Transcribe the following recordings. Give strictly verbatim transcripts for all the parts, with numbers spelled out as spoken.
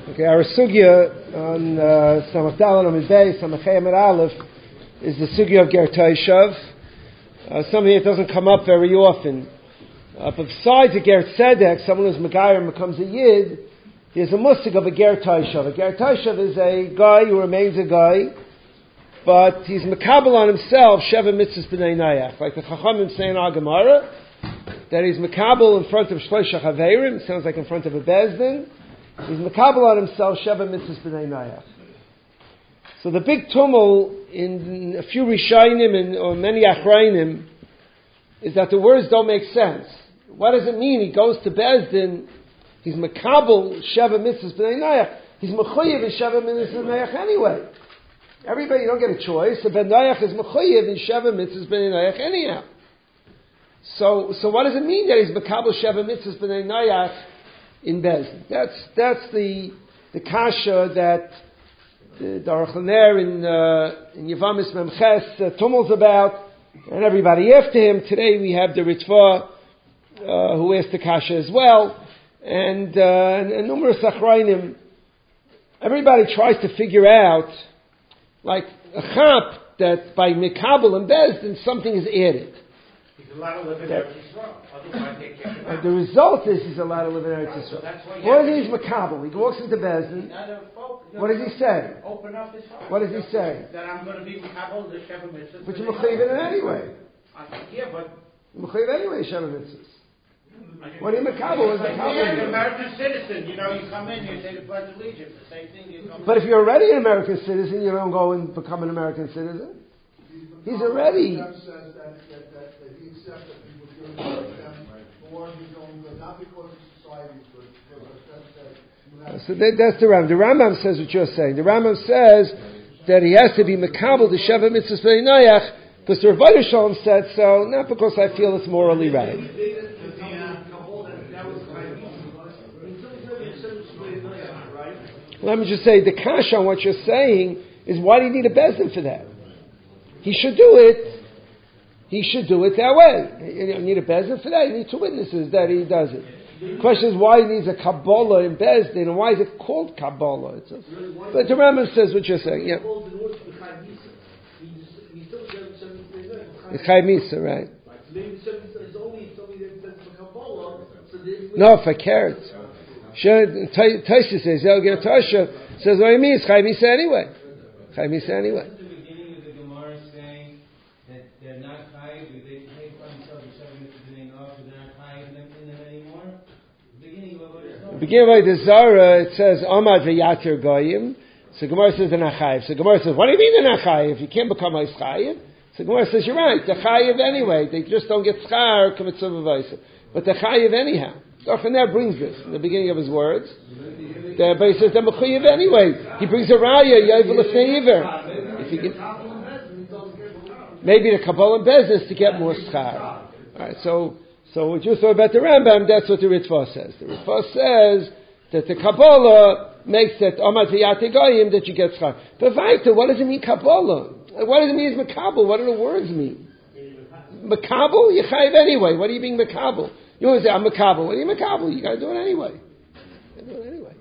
Okay, our sugya on Samach Daled Amud Beis, Samach Hey Amud Aleph, is the sugya of Ger Toshav. Uh, something that doesn't come up very often. Uh, but besides a Ger Tzedek, someone who's Megayim becomes a Yid, there's a musig of a Ger Toshav. A Ger Toshav is a guy who remains a guy, but he's Mekabel on himself, Sheva Mitzvahs B'nai Nayach. Like the Chachamim say in our Gemara, that he's Mekabel in front of Shloisha Chaverim, sounds like in front of a Bezdin. He's Mekabel on himself, Sheva Mitzvahs B'nai Nayach. So the big tumult in a few Rishayim and or many Achrayim is that the words don't make sense. What does it mean? He goes to Bezdin, he's Mekabel, Sheva Mitzvahs B'nai Nayach. He's Mechuyev in Sheva Mitzvahs B'nai Nayach anyway. Everybody, you don't get a choice. The Ben Nayach is Mechuyev in Sheva Mitzvahs B'nai Nayach anyhow. So, so what does it mean that he's Mekabel Sheva Mitzvahs B'nai Nayach in Bezdin? That's that's the the kasha that the Aruch LaNer in uh, in Yevamis Memches uh, tumbles about, and everybody after him. Today we have the Ritva uh, who asked the kasha as well, and, uh, and, and numerous achrayim. Everybody tries to figure out, like a chap, that by Mekabel and Bezdin something is added. He's allowed to live in Eretz Yisrael. Otherwise they kick him out. The result is he's allowed to live in Eretz Yisrael. Right, so what does he Mekabel? He walks into Bezdin. What does he say? Open up his heart. What does he say? That I'm going to be Mekabel the Sheva Mitzvahs. But you're Mechayiv in it anyway. Yeah, but You're Mechayiv anyway, Sheva Mitzvahs. What are you Mekabel? Is Mekabel? You're an American citizen. You know, you come in, you say the Pledge of Allegiance. The same thing. You come but in. if you're already an American citizen, you don't go and become an American citizen. He's already. So that, that's the Rambam. The Rambam says what you're saying. The Rambam says that he has to be Mekabel the Sheva Mitzvahs B'nai Nayach because the Rav Shalom said so, not because I feel it's morally right. Let me just say, the kasha on what you're saying is why do you need a bezdin for that? He should do it. He should do it that way. You don't need a bezdin for that. You need two witnesses that he does it. The question is why he needs a Kabbalah in Bezdin, and why is it called Kabbalah? It's a, but the Rambam says what you're saying. Yeah. It's Chai Misa, right? No, for carrots. Taisa says, Elger Tasha says, what do you mean? It's Chai Misa anyway. Chai Misa anyway. Beginning by the Zara, it says Amad v'Yatir Goyim. So Gemara says they're not chayiv. So Gemara says, what do you mean they're not chayiv? You can't become a chayiv. So Gemara says, you're right. They're chayiv anyway. They just don't get schar k'mitzvah v'vaisa. But they're chayiv anyhow. Aruch LaNer brings this in the beginning of his words. The, but he says they're mechuyev anyway. He brings a raya yovel l'fnei iver. If you get maybe the Kabbalah business to get more schar. All right. So. So what you thought about the Rambam, that's what the Ritva says. The Ritva says that the Kabbalah makes that Amad v'Yati Goyim that you get schar. But Vaita, what does it mean Kabbalah? What does it mean is Mekabel? What do the words mean? Mekabel? You're chayiv anyway. What are you being Mekabel? You always say, I'm Mekabel. What are you Mekabel? You got to do it anyway. You got to do it anyway.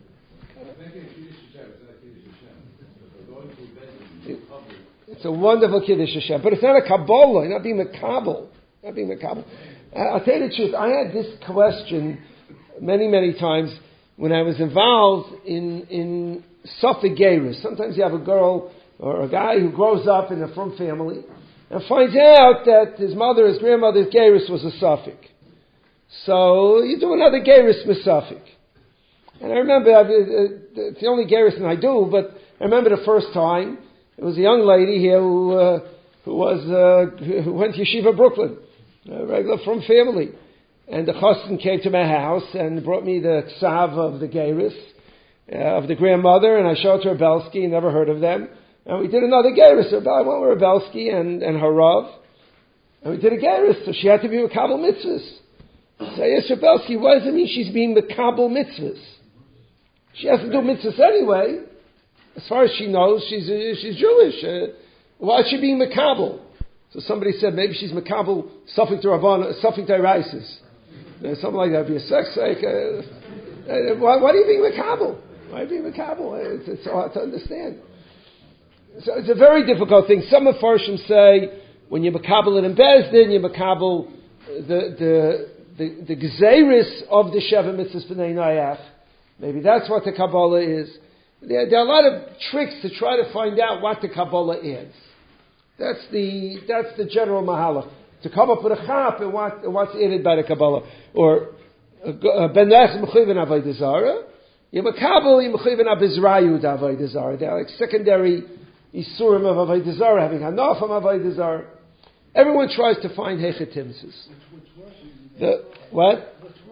It's a wonderful Kiddush Hashem. But it's not a Kabbalah. You're not being Mekabel. Not being Mekabel. I'll tell you the truth, I had this question many, many times when I was involved in, in Suffolk Geirus. Sometimes you have a girl or a guy who grows up in a frum family and finds out that his mother, his grandmother's Geirus was a Suffolk. So you do another Geirus with Suffolk. And I remember, it's the only Geirus I do, but I remember the first time, it was a young lady here who, uh, who was, uh, who went to Yeshiva Brooklyn. A regular from family. And the chassan came to my house and brought me the ksav of the Geirus, uh, of the grandmother, and I showed it to Rebelsky, never heard of them. And we did another Geirus. I went with Rebelsky and, and her Rav. And we did a Geirus, so she had to be Mekabel mitzvahs. So I asked Rebelsky, what does it mean she's being Mekabel mitzvahs? She has to do mitzvahs anyway. As far as she knows, she's, uh, she's Jewish. Uh, why is she being Mekabel? So somebody said maybe she's Mekabel Suffolk to Rabban, Suffolk to Iraisis. Something like that would be a sex sake. Uh, uh, why, why are you being Mekabel? Why be Makabal? It's, it's so hard to understand. So it's a very difficult thing. Some of Farshim say when you Makabal it in Bezdin, you Makabal the the the, the Gezeris of the Sheva Mitzvahs B'nai Noach. Maybe that's what the Kabbalah is. There, there are a lot of tricks to try to find out what the Kabbalah is. That's the that's the general mahalach. To come up with a chap and what and what's added by the Kabbalah. Or Ben Noach Mechuven Avodah Zarah. Yemakabel Yemechuven Abizrayu Avodah Zarah. They are like secondary isurim of Avodah Zarah, having hanaf from Avodah Zarah. Everyone tries to find hechetimsus. The what?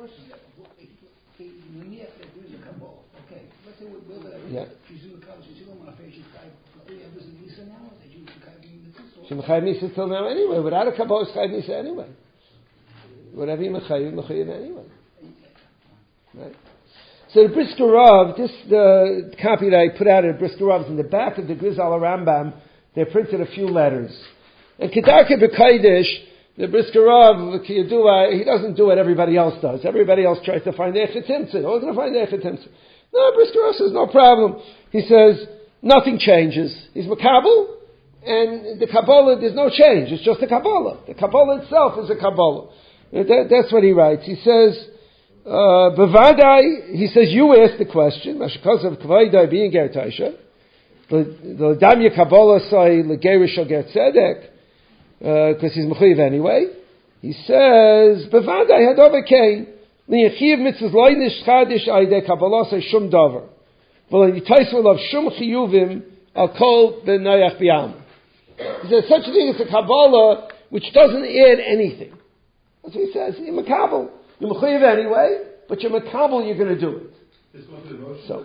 Yeah. She mechayiv misa till now anyway. Without a kabbalah, it's chayiv misa anyway. Whatever you mechayiv, mechayiv anyway. Right. So the Brisker Rav, this the copy that I put out at Brisker Rav is in the back of the Grizal Rambam. They printed a few letters. And Kedarke B'Kodesh, the Brisker Rav, he doesn't do what everybody else does. Everybody else tries to find Echet Timtzin. Who's going to find Echet Timtzin? No, Brisker Rav says no problem. He says nothing changes. He's Makabel. And the Kabbalah, there's no change. It's just a Kabbalah. The Kabbalah itself is a Kabbalah. That, that's what he writes. He says, uh, Bevadai, he says, you asked the question, because of Kvaidai being Ger Taisha, the Damya Kabbalah say, Legerish or Ger Tzedek, because he's Mechuyev anyway. He says, Bevadai had overcame, Liyachiv mitzvahs loinish chadish aide Kabbalah say Shum Dover. Well, in Yitaisvel of Shum Chiyuvim, I'll call the Noach B'Yam. He says such a thing as a Kabbalah which doesn't add anything. That's what he says. You're Makabel. You're Mechuyev anyway, but you're Makabel, you're going to do it. So,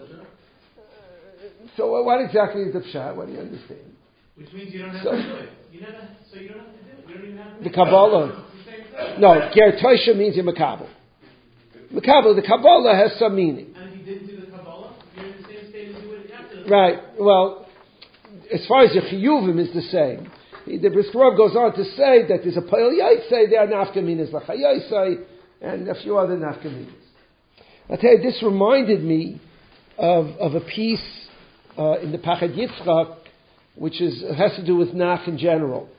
so what exactly is the pshat? What do you understand? Which means you don't have so, to do it. You never, so you don't have to do it. You don't even have to the Kabbalah. No, Ger Tosha means you're Makabel. Makabel, the Kabbalah has some meaning. And if you didn't do the Kabbalah, you're in the same state as you would after the Right. Well, as far as the chiyuvim is the same. The Brisker Rav goes on to say that there's a payil yaitse, there are nafkaminas lachayaisai, and a few other nafkaminas. I tell you, this reminded me of, of a piece uh, in the Pachad Yitzchak, which is has to do with Nach in general.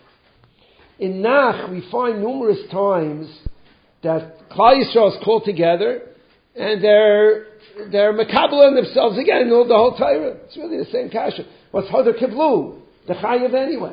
In Nach, we find numerous times that Klal Yisrael is called together, and they're they're makabel on themselves again, the whole Torah. It's really the same kasha. What's Hadar Kiblu? The Chayav anyway.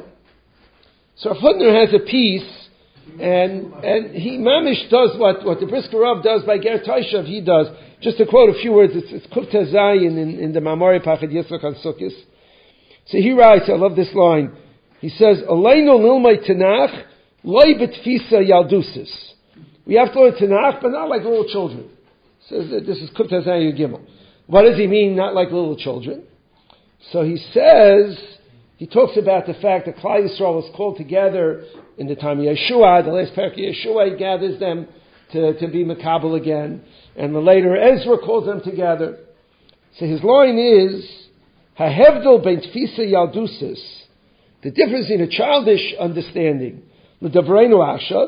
So Rav Hutner has a piece, and and he mamish does what, what the Brisker Rav does by Ger Taishav, he does. Just to quote a few words, it's, it's Kufta Zayin in, in the Mamori Pachad Yitzchak on Sukkis. So he writes, I love this line, he says, Aleinu nilmei Tanakh, loy betfisa yaldusis. We have to learn Tanakh, but not like little children. Says that this is Kufta Zayin Gimel. What does he mean, not like little children? So he says, he talks about the fact that Klal Yisrael was called together in the time of Yeshua, the last parak of Yeshua, he gathers them to, to be Makabel again. And the later Ezra calls them together. So his line is, Hahevdel ben tfisa yaldusis, the difference in a childish understanding, l'davreinu ashav,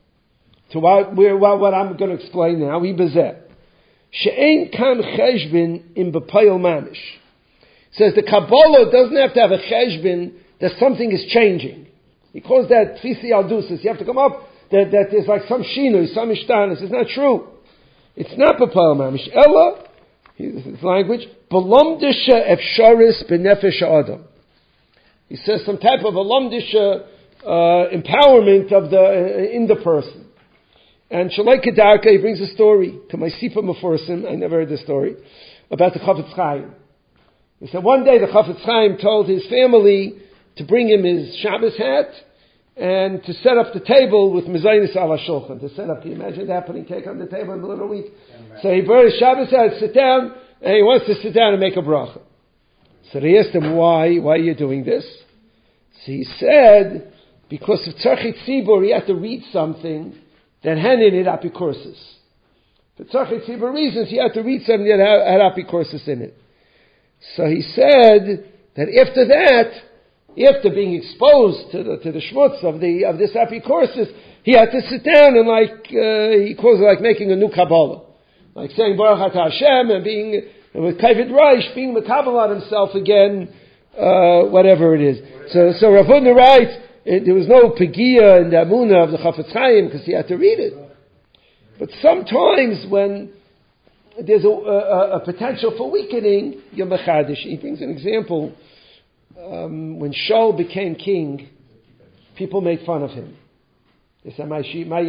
to what, what, what I'm going to explain now, he bezeh, she'ein kan cheshbin in b'payil mamish. Says the Kabbalah doesn't have to have a cheshbin that something is changing. He calls that tfisi aldusis. You have to come up that, that there's like some shinui, some ishtanis. It's not true. It's not b'payil mamish. Ella, his language, b'lomdisha efsharis b'nefesh adam. He says some type of a lomdisha uh, empowerment of the uh, in the person. And Shalai Kedarka, he brings a story to my Sifa Meforsim. I never heard this story about the Chafetz Chaim. He said one day the Chafetz Chaim told his family to bring him his Shabbos hat and to set up the table with mezainis ala shulchan. To set up, can you imagine that, putting cake on the table in the little week? So he brought his Shabbos hat, sit down, and he wants to sit down and make a bracha. So they asked him, why? Why are you doing this? So he said, because of tzarchit tzibur, he had to read something that had in it apikursis. For tzarchit tzibur reasons, he had to read something that had apikursis in it. So he said that after that, after being exposed to the to the shmutz of the of this apikursis, he had to sit down and like uh, he calls it like making a new Kabbalah, like saying Baruch Atah Hashem and being and with Kavod Reish being Makabal on himself again, uh, whatever it is. So, so Rav Hutner writes, it, there was no Pegia in the Amunah of the Chafetz Chaim because he had to read it. But sometimes when there's a, a, a potential for weakening, you're mechadish. He brings an example. Um, when Shaul became king, people made fun of him. They said, because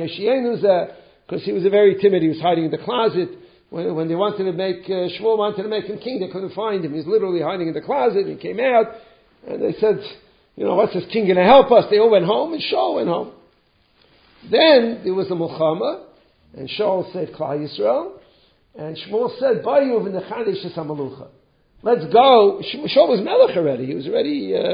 he was a very timid. He was hiding in the closet. When, when they wanted to make, uh, Shmuel wanted to make him king, they couldn't find him. He was literally hiding in the closet. He came out, and they said, you know, what's this king going to help us? They all went home, and Shaul went home. Then there was a Mulchama, and Shaul saved Klal Yisrael. And Shmuel said, "Bayuv in the Chadish Hamalucha. Let's go." Shaul was Melech already. He was already uh,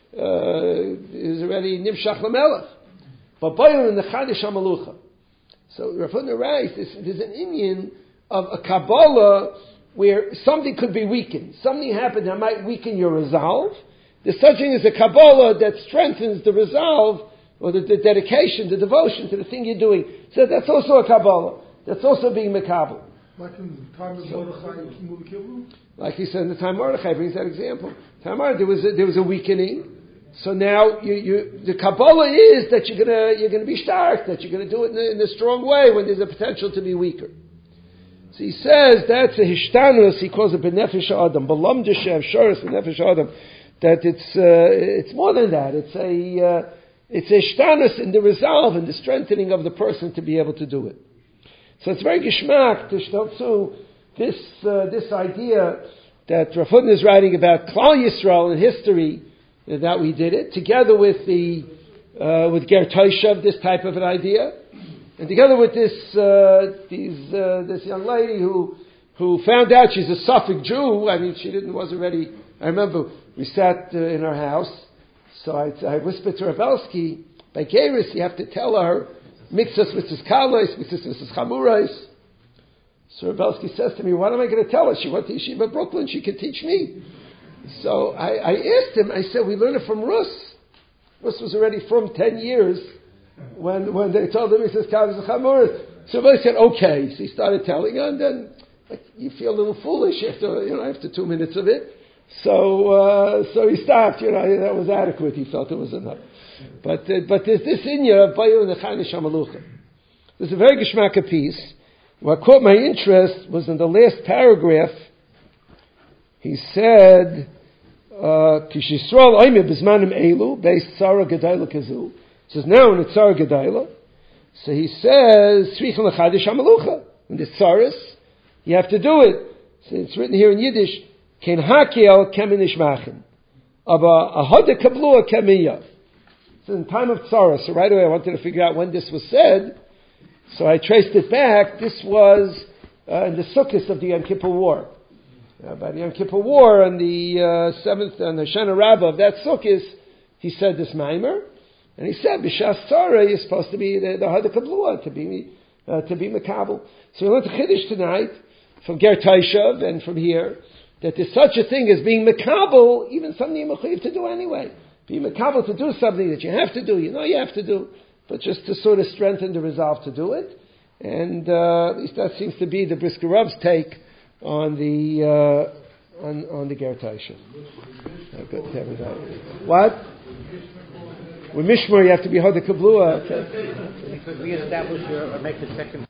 uh, he was already Nimshach LaMelech. But Bayuv in the Chadish Hamalucha. So Rav Hutner writes, there's an Indian of a Kabbalah where something could be weakened. Something happened that might weaken your resolve. There's such thing as a Kabbalah that strengthens the resolve or the, the dedication, the devotion to the thing you're doing. So that's also a Kabbalah. That's also being Mekabel. Like in the time of Mordechai, like he said in the time of Mordechai, brings that example. Time of there was a, there was a weakening. So now you, you, the Kabbalah is that you're gonna you're gonna be stark, that you're gonna do it in a, in a strong way when there's a potential to be weaker. So he says that's a hishtanus. He calls it benefesh adam, balam deshev shoris benefesh adam. That it's uh, it's more than that. It's a uh, it's a hishtanus in the resolve and the strengthening of the person to be able to do it. So it's very geschmack to shtelzu this uh, this idea that Rav Hutner is writing about Klal Yisrael in history, uh, that we did it together with the uh, with Ger Toshav, this type of an idea, and together with this uh, these uh, this young lady who who found out she's a Suffolk Jew. I mean, she didn't wasn't ready. I remember we sat uh, in her house, so I, I whispered to Rebelsky, by Geras, you have to tell her. Mixus Missus Kalos, Mixus Missus Chamurais. So Rebelsky says to me, what am I going to tell her? She went to Yeshiva Brooklyn, she can teach me. So I, I asked him, I said, we learned it from Rus. Rus was already from ten years when when they told him Missus Kalos and Chamurais. So Rebelsky said, okay. So he started telling her, and then like, you feel a little foolish after, you know, after two minutes of it. So uh, so he stopped, you know, that was adequate. He felt it was enough. But uh, but there's this inya of Bayu and the Chanish Hamalucha. There's a very geschmacka piece. What caught my interest was in the last paragraph. He said, "Kishisrael oime bezmanim elu based Tzara Gedayla Kazu." Says now in the Tzara Gedayla. So he says, "Tzrichim lechadish Hamalucha." In the Tzaris, you have to do it. So it's written here in Yiddish. Ken hakel keminish machin, aber ahode kablua kemiya. So in the time of Tzara, so right away I wanted to figure out when this was said. So I traced it back. This was uh, in the Sukkot of the Yom Kippur War. Uh, by the Yom Kippur War, on the uh, seventh, on the Shana Rabbah of that Sukkot, he said this Maimer, and he said B'shas Tzara is supposed to be the, the Hada Kablua, to be uh, to be Makabel. So we learned the Chiddush tonight from Ger Toshav and from here that there's such a thing as being Makabel, even something you're mechuyev to do anyway. Be Makabel to do something that you have to do, you know you have to do, but just to sort of strengthen the resolve to do it. And uh, at least that seems to be the Brisker Rav's take on the uh, on on the Ger Toshav. What? With Mishmar you have to be Hoda Kablua. Because we establish or make the second.